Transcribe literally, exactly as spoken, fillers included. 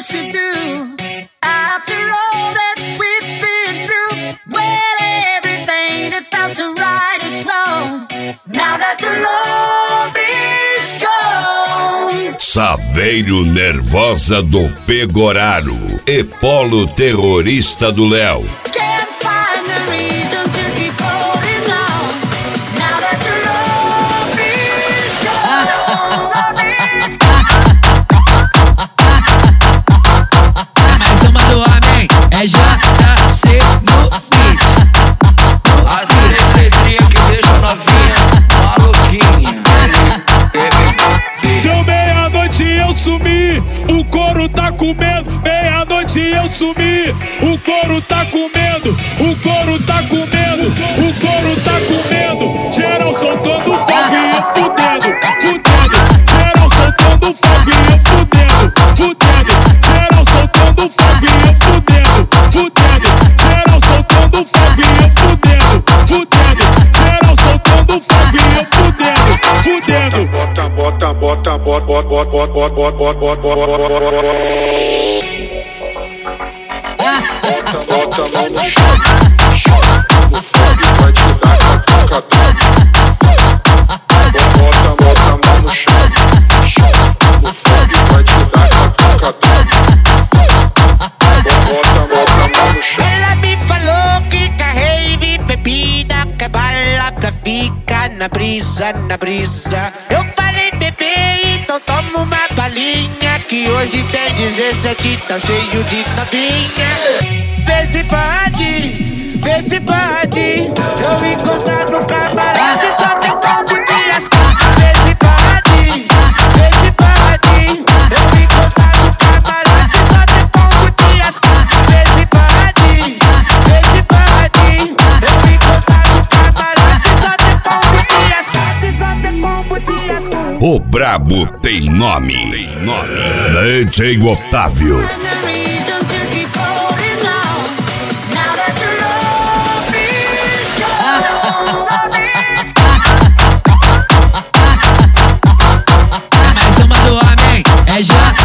supposed to do after all that we've been through? When everything that felt so right is wrong, now that the love is gone. Saveiro Nervosa do Pegoraro e Polo Terrorista do Léo. Can't find a reason to keep holding on, now that the love is gone. Mais uma do homem, é J C no beat. As três letrinhas que deixam novinha maluquinha. Deu meia-noite e eu sumi, o couro tá comendo. Meia-noite e eu sumi, o couro tá comendo. O couro tá comendo, o couro tá comendo. Geral soltando fogo e eu fudendo, fudendo. Geral soltando fogo e eu fudendo, fudendo. Geral soltando fogo e eu fudendo, fudendo. Geral soltando fogo e eu fudendo, fudendo. Geral soltando fogo e eu fudendo, fudendo. Bota, bota, bota, bota, bota, bota, bota, bota, bota, bota, bota, bota a mão no chão, o fogo vai te dar catucadão. Bota, bota a mão no chão, o fogo vai te dar catucadão. Bota, bota a mão no chão. Ela me falou que carrei bebida, que bala pra ficar na brisa, na brisa. Eu falei, bebê, então toma uma balinha, que hoje tem dezessete, tá cheio de novinha. Vê se pode, vê se pode, eu encostar no camarote, só tem como te ascar. Vê se pode, vê se pode, eu encostar no camarote, só tem como te ascar. Vê se pode, vê se pode, eu encostar no camarote, só tem como te ascar. Só tem como te ascar. O brabo tem nome, tem nome. D J Otávio. Mais uma do homem, é J